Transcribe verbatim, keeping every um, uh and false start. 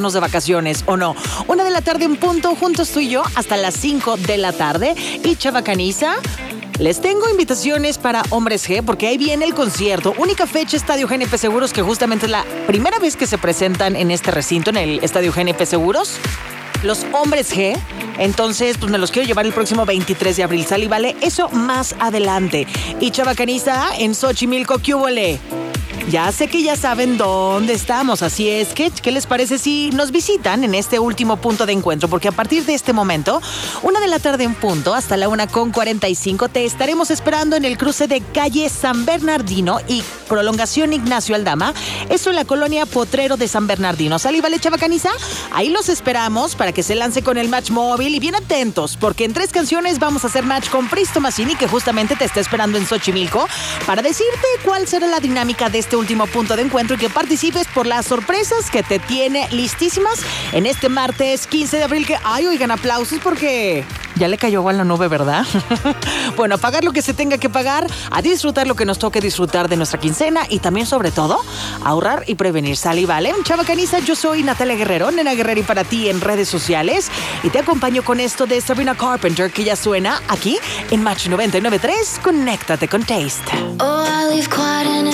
irnos de vacaciones, ¿o no? Una de la tarde en punto, juntos tú y yo, hasta las cinco de la tarde. Y Chavacaniza, les tengo invitaciones para Hombres G, porque ahí viene el concierto. Única fecha, Estadio G N P Seguros, que justamente es la primera vez que se presentan en este recinto, en el Estadio G N P Seguros. Los Hombres G. Entonces, pues me los quiero llevar el próximo veintitrés de abril. ¿Sale y vale? Eso más adelante. Y Chavacaniza, en Xochimilco, ¿qué hubole? Ya sé que ya saben dónde estamos, así es que, ¿qué les parece si nos visitan en este último punto de encuentro? Porque a partir de este momento, una de la tarde en punto, hasta la una con cuarenta y cinco, te estaremos esperando en el cruce de calle San Bernardino y prolongación Ignacio Aldama, eso en la colonia Potrero de San Bernardino. ¿Sale y vale, Chavacaniza? Ahí los esperamos para que se lance con el match móvil y bien atentos, porque en tres canciones vamos a hacer match con Pristo Massini, que justamente te está esperando en Xochimilco, para decirte cuál será la dinámica de este último punto de encuentro y que participes por las sorpresas que te tiene listísimas en este martes quince de abril. Que, ay, oigan, aplausos porque ya le cayó agua en la nube, ¿verdad? Bueno, a pagar lo que se tenga que pagar, a disfrutar lo que nos toque disfrutar de nuestra quincena y también, sobre todo, ahorrar y prevenir. ¿Sale y vale? Chavacaniza, yo soy Natalia Guerrero, Nena Guerrero, y para ti en redes sociales, y te acompaño con esto de Sabrina Carpenter, que ya suena aquí en Match noventa y nueve punto tres. Conéctate con Taste. Oh, I leave quiet in